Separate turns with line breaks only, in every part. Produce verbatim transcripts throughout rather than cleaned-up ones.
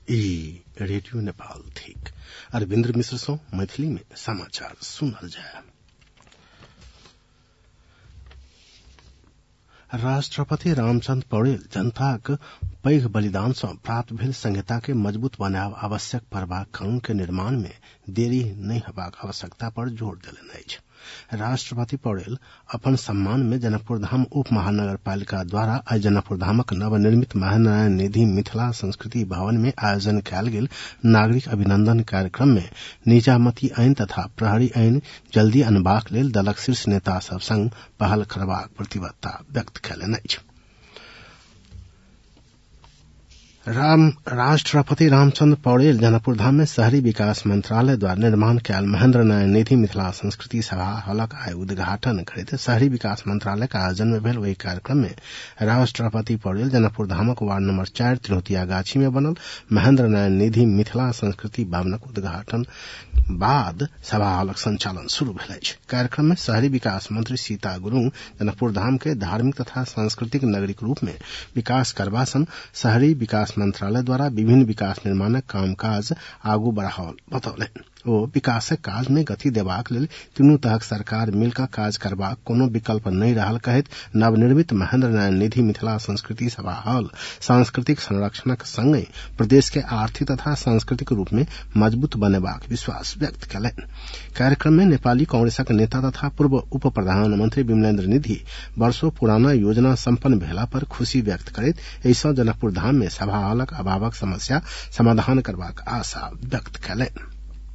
ई रेडियो नेपाल ठीक अरविंद्र मिश्र सो मैथिली में समाचार सुनल जाय। राष्ट्रपति रामचंद्र पौडेल जनताक पैघ बलिदान सँ प्राप्त भेल संहिता के मजबूत बनाब आवश्यक पड़बाक कानून के निर्माण में देरी नहीं हेबाक आवश्यकता पर जोर देलनि अछि। राष्ट्रपति पौडेल अपन सम्मान में जनकपुर धाम उप महानगर पालिका द्वारा आइ जनकपुर धामक नवनिर्मित महानारायण निधि मिथिला संस्कृति भवन में आयोजन कयल गेल नागरिक अभिनंदन कार्यक्रम में निजामती आइन तथा प्रहरी आइन जल्दी अनबाक लेल दलक शीर्ष नेता सभ संग पहल करबाक प्रतिबद्धता व्यक्त कयलनि अछि। राम राष्ट्रपति रामचंद्र पौडेल जनकपुर धाम में शहरी विकास मंत्रालय द्वारा निर्माण कयल महेंद्र नारायण निधि मिथिला संस्कृति सभा हॉलक आइ उद्घाटन करैत शहरी विकास मंत्रालय के आयोजन में भेल ओहि कार्यक्रम में राष्ट्रपति पौडेल जनकपुर धामक वार्ड नंबर चार तिरहुतिया गाछी में बनल महेंद्र नारायण निधि मिथिला संस्कृति भवनक उद्घाटन बाद सभा हॉलक संचालन शुरू भेल अछि। कार्यक्रम में शहरी विकास मंत्री सीता गुरुङ जनकपुर धाम के धार्मिक तथा सांस्कृतिक नगरी के रूप में विकास करबा सन शहरी विकास मंत्रालय द्वारा विभिन्न विकास निर्माणक कामकाज आगू बढ़ाओल बतौलनि। ओ विकासक काज में गति देबाक लेल तीनू तहक सरकार मिलकर काज करबाक कोनो विकल्प नहीं रहल कहैत नवनिर्मित महेंद्र नारायण निधि मिथिला संस्कृति सभा हॉल सांस्कृतिक संरक्षणक संगे प्रदेश के आर्थिक तथा सांस्कृतिक रूप में मजबूत बनेबाक विश्वास व्यक्त कयलनि। कार्यक्रम में नेपाली कांग्रेसक नेता तथा पूर्व उप प्रधानमंत्री विमलेन्द्र निधि वर्षों पुराना योजना संपन्न भेला पर खुशी व्यक्त करैत एहि सँ जनकपुर धाम में सभा हॉलक अभावक समस्या समाधान करबाक आशा व्यक्त कयलनि।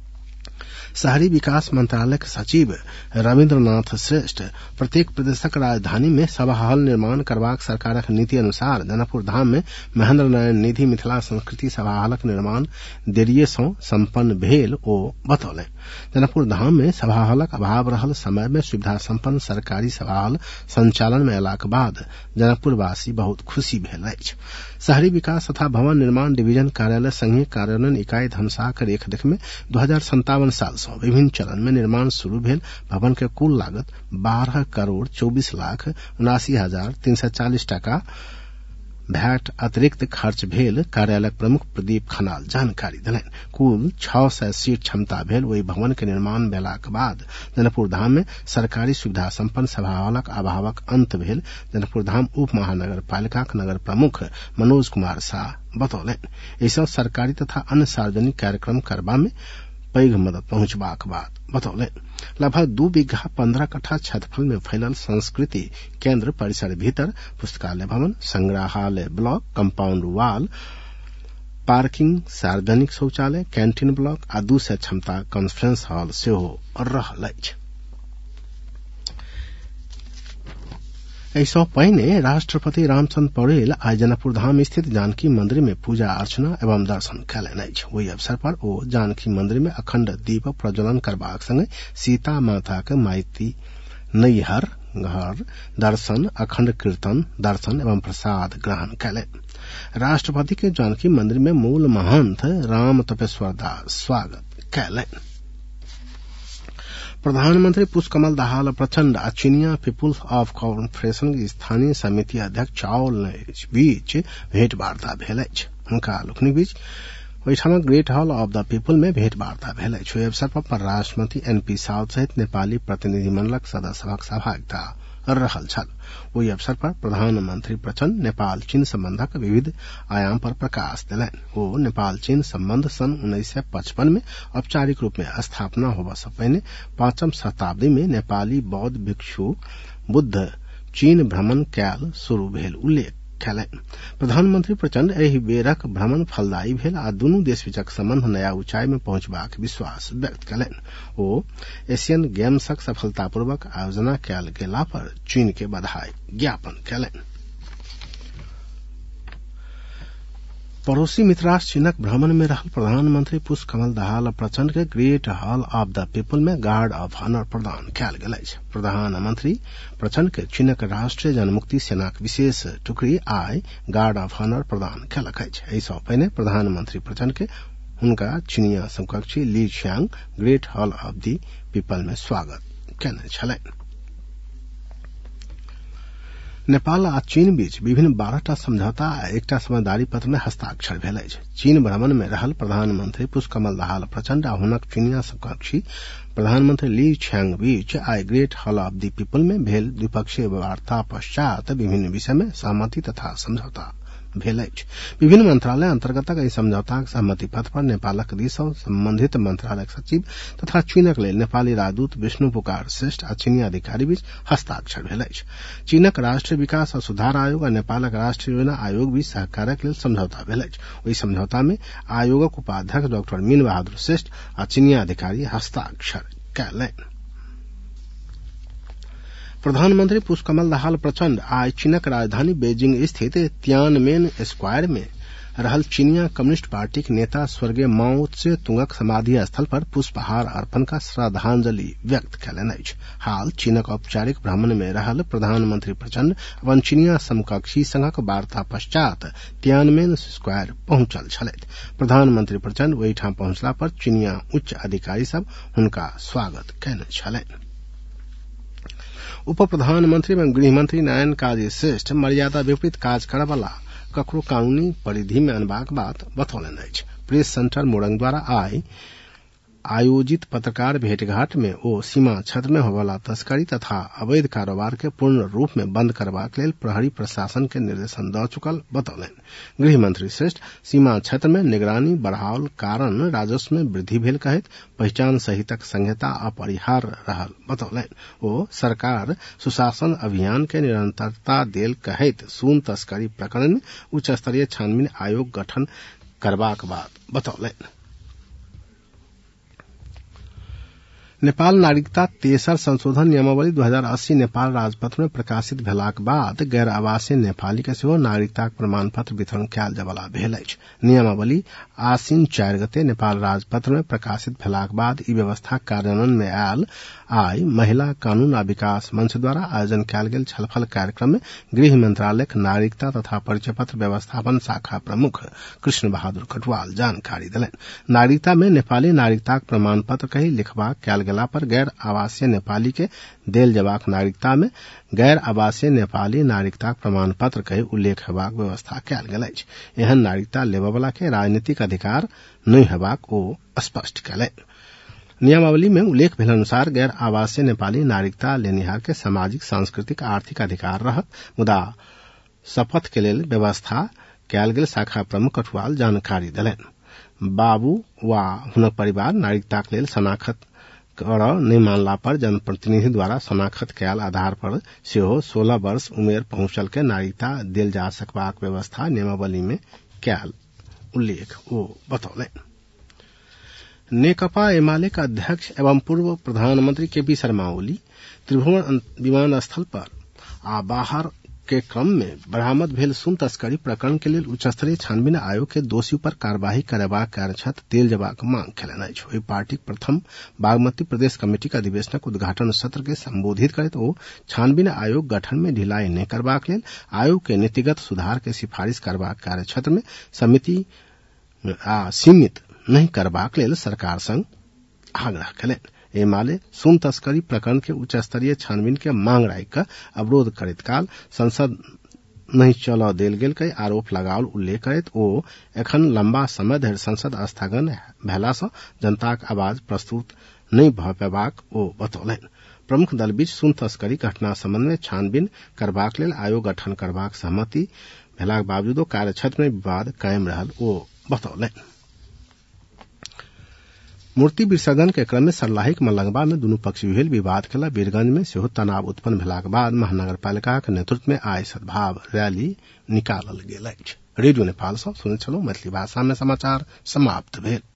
शहरी विकास मंत्रालय के सचिव रविन्द्रनाथ श्रेष्ठ प्रत्येक प्रदेशक राजधानी में सभा हॉल निर्माण करबाक सरकारक नीति अनुसार जनकपुर धाम में महेंद्र नारायण निधि मिथिला संस्कृति सभा हॉलक निर्माण देरीए सँ संपन्न भेल ओ बतौलनि। जनकपुर धाम में सभा हॉलक अभाव रहल समय में सुविधा संपन्न सरकारी सभा हॉल संचालन में अयलाक बाद जनकपुरवासी बहुत खुशी भेल अछि। शहरी विकास तथा भवन निर्माण डिवीजन कार्यालय संघीय कार्यान्वयन इकाई धनुषा के रेखदेख में दो हजार संतावन साल से विभिन्न चरण में निर्माण शुरू भेल भवन के कुल लागत बारह करोड़ चौबीस लाख उनासी हजार तीन सौ चालीस टका भैट अतिरिक्त खर्च भेल कार्यालय प्रमुख प्रदीप खनाल जानकारी देलनि। कुल छह सौ सीट क्षमता भेल ओहि भवन के निर्माण भेलाक बाद जनकपुर धाम में सरकारी सुविधा संपन्न सभा हॉलक अभावक अंत भेल जनकपुर धाम उप महानगर पालिकाक नगर प्रमुख मनोज कुमार शाह बतौलनि। एहि सँ सरकारी तथा अन्य सार्वजनिक कार्यक्रम करबा में पैघ मदद पहुंचबाक बात बतौलनि। लगभग दू बीघा पंद्रह कट्ठा क्षेत्रफल में फैलल संस्कृति केंद्र परिसर भीतर पुस्तकालय भवन संग्रहालय ब्लॉक कंपाउंड वाल पार्किंग सार्वजनिक शौचालय कैंटीन ब्लॉक आ दू सय क्षमता कॉन्फ्रेंस हॉल सेहो रहल अछि। एहि सँ पहिने राष्ट्रपति रामचंद्र पौडेल आइ जनकपुर धाम स्थित जानकी मंदिर में पूजा अर्चना एवं दर्शन कयलनि अछि। ओहि अवसर पर ओ जानकी मंदिर में अखंड दीप प्रज्वलन करबाक संगे सीता माता के माइती नैहर घर दर्शन अखंड कीर्तन दर्शन एवं प्रसाद ग्रहण कयलनि। राष्ट्रपति के जानकी मंदिर में मूल महंत राम तपेश्वर दास स्वागत कयलनि। प्रधानमंत्री पुष्पकमल दाहाल प्रचंड आ चीनिया पीपुल्स ऑफ कॉन्फ्रेंशन के स्थानीय समिति अध्यक्ष चाओ बीच भेंटवार्ता भेल अछि। हुनका लोकनिक बीच ओहिठामक great hall of the people में भेंटवार्ता भेल अछि। ओहि अवसर पर परराष्ट्र मंत्री एन पी साउद सहित नेपाली प्रतिनिधिमंडलक सदस्य सभक सहभागिता रहल छल। ओहि अवसर पर प्रधानमंत्री प्रचंड नेपाल चीन संबंधक विविध आयाम पर प्रकाश देलनि। ओ नेपाल चीन संबंध सन उन्नीस सौ पचपन में औपचारिक रूप में स्थापना होबा से पहिने पांचम शताब्दी में नेपाली बौद्ध भिक्षु बुद्ध चीन भ्रमण कयल शुरू भेल उल्लेख कयलनि। प्रधानमंत्री प्रचंड एहि बेरक भ्रमण फलदायी भेल आ दुनू देश बीचक संबंध नया ऊंचाई में पहुंचबाक विश्वास व्यक्त कयलनि। ओ एशियन गेम्सक सफलतापूर्वक आयोजना कयल गेला पर चीन के बधाई ज्ञापन कयलनि। पड़ोसी मित्र राष्ट्र चीनक भ्रमण में रहल प्रधानमंत्री पुष्पकमल दाहाल प्रचंड के great hall of the people में गार्ड ऑफ ऑनर प्रदान कयल गेल अछि। प्रधानमंत्री प्रचंड के चीनक राष्ट्रीय जनमुक्ति सेनाक विशेष टुकड़ी आइ गार्ड ऑफ ऑनर प्रदान कयलक अछि। एहि सँ पहिने प्रधानमंत्री प्रचंड के हुनका चीनिया समकक्षी Li Qiang great hall of the people में स्वागत कयने छलनि। नेपाल आ चीन बीच विभिन्न बारहटा समझौता आ एकटा समझदारी पत्र में हस्ताक्षर भेल अछि। चीन भ्रमण में रहल प्रधानमंत्री पुष्पकमल दाहाल प्रचंड आ हुनक चीनिया समकक्षी प्रधानमंत्री ली छियांग बीच आइ great hall of the people में भेल द्विपक्षीय वार्ता पश्चात विभिन्न विषय में सहमति तथा समझौता भेल अछि। विभिन्न मंत्रालय अंतर्गतक एहि समझौताक सहमति पत्र पर नेपालक दिस सँ संबंधित मंत्रालयक सचिव तथा चीनक लेल नेपाली राजदूत विष्णु पुकार श्रेष्ठ आ चीनी अधिकारी बीच हस्ताक्षर भेल अछि। चीनक राष्ट्रीय विकास आ सुधार आयोग आ नेपालक राष्ट्रीय योजना आयोग बीच सहकारक लेल समझौता भेल अछि। ओहि समझौता में आयोगक उपाध्यक्ष डॉक्टर मीन बहादुर श्रेष्ठ आ चीनी अधिकारी हस्ताक्षर कयलनि। प्रधानमंत्री पुष्पकमल दाहाल प्रचंड आज चीनक राजधानी बेजिंग स्थित तियानमेन स्क्वायर में रहल चीनिया कम्युनिस्ट पार्टी के नेता स्वर्गीय माओ त्से तुंगक समाधि स्थल पर पुष्पहार अर्पण का श्रद्धांजलि व्यक्त कयलनि अछि। हाल चीनक औपचारिक भ्रमण में रहल प्रधानमंत्री प्रचंड अपन चीनिया समकक्षी संगक वार्ता पश्चात तियानमेन स्क्वायर पहुंचल छलथि। प्रधानमंत्री प्रचंड ओहिठाम पहुंचला पर चीनिया उच्च अधिकारी सब हुनका स्वागत कयने छलनि। उप प्रधानमंत्री एवं गृहमंत्री नारायण काजी श्रेष्ठ मर्यादा विपरीत काज करयवला ककरो कानूनी परिधि में अनबाक बात बतौलनि अछि। प्रेस सेंटर मोरंग द्वारा आइ आयोजित पत्रकार भेंटघाट में ओ सीमा क्षेत्र में होवला तस्करी तथा अवैध कारोबार के पूर्ण रूप में बंद करबाक लेल प्रहरी प्रशासन के निर्देशन द चुकल बतौलनि। गृहमंत्री श्रेष्ठ सीमा क्षेत्र में निगरानी बढ़ाओल कारण राजस्व में वृद्धि भेल कहैत पहचान सहितक संहिता अपरिहार्य रहल बतौलनि। ओ सरकार सुशासन अभियान के निरंतरता देल कहैत सून तस्करी प्रकरण में उच्च स्तरीय छानबीन आयोग गठन करबाक बात बतौलनि। नेपाल नागरिकता तेसर संशोधन नियमावली दू हजार अस्सी नेपाल राजपत्र में प्रकाशित भेलाक बाद गैर आवासीय नेपाली के सेहो नागरिकताक प्रमाण पत्र वितरण कयल जयवला भेल अछि। नियमावली आसिन चारि गते नेपाल राजपत्र में प्रकाशित भेलाक बाद ई व्यवस्था कार्यान्वयन में आयल। आई महिला कानून आ विकास मंच द्वारा आयोजन कयल गेल छलफल कार्यक्रम में गृह मंत्रालयक नागरिकता तथा परिचय पत्र व्यवस्थापन शाखा प्रमुख कृष्ण बहादुर कटुवाल जानकारी देलनि। नागरिकता में नेपाली नागरिकताक प्रमाण पत्र कही लिखबाक कयल गेला पर गैर आवासीय नेपाली के देल जबाक नागरिकता में गैर आवासीय नेपाली नागरिकताक प्रमाण पत्र कही उल्लेख हेबाक व्यवस्था कयल गेल अछि। एहन नागरिकता लेबयवला के राजनीतिक अधिकार नहि हेबाक ओ स्पष्ट कयलनि। नियमावली में उल्लेख भेल अनुसार गैर आवासीय नेपाली नागरिकता लेनिहार के सामाजिक सांस्कृतिक आर्थिक अधिकार रहत, मुदा शपथ के लेल व्यवस्था कयल गेल शाखा प्रमुख कटुवाल जानकारी देलनि। बाबू वा हुनक परिवार नागरिकताक लेल शनाखत कर नहीं मानला पर जनप्रतिनिधि द्वारा शनाखत कयल आधार पर सेहो सोलह वर्ष उमेर पहुंचल के नागरिकता देल जा सकबाक व्यवस्था नियमावली में कयल उल्लेख ओ बतौलनि। नेकपा एमाले का अध्यक्ष एवं पूर्व प्रधानमंत्री के पी शर्मा ओली त्रिभुवन विमानस्थल पर आ बाहर के क्रम में बरामद भेल सुन तस्करी प्रकरण के लेल उच्च स्तरीय छानबीन आयोग के दोषी पर कार्यवाही करबाक कार्यक्षेत्र देल जबाक मांग कयलनि अछि। ओहि पार्टीक प्रथम बागमती प्रदेश कमेटी के अधिवेशनक उद्घाटन सत्र के संबोधित करैत ओ छानबीन आयोग गठन में ढिलाई नहि करबाक लेल आयोग के नीतिगत सुधार के सिफारिश करबाक कार्यक्षेत्र में समिति आ सीमित नहीं करबाक लेल सरकार संग आग्रह कयलनि। एमाले सुन तस्करी प्रकरण के उच्च स्तरीय छानबीन के मांग राखि कऽ अवरोध करैत काल संसद नहीं चलऽ देल गेल के आरोप लगाओल उल्लेख करैत ओ एखन लंबा समय धरि संसद स्थगन भेला सँ जनताक आवाज प्रस्तुत नहीं भऽ पेबाक ओ बतौलनि। प्रमुख दल बीच सुन तस्करी घटना संबंध में छानबीन करबाक लेल आयोग गठन करबाक सहमति भेलाक बावजूदो कार्यक्षेत्र में विवाद कायम रहल ओ बतौलनि। मूर्ति विसर्जन के क्रम में सर्लाहीक मलंगवा में दुनू पक्ष भेल विवाद के वीरगंज में सेहो तनाव उत्पन्न भेलाक बाद महानगरपालिका के नेतृत्व में आइ सद्भाव रैली निकालल गेल अछि। रेडियो नेपाल सँ सुनैत छलहुँ। मैथिली भाषा में समाचार समाप्त भेल।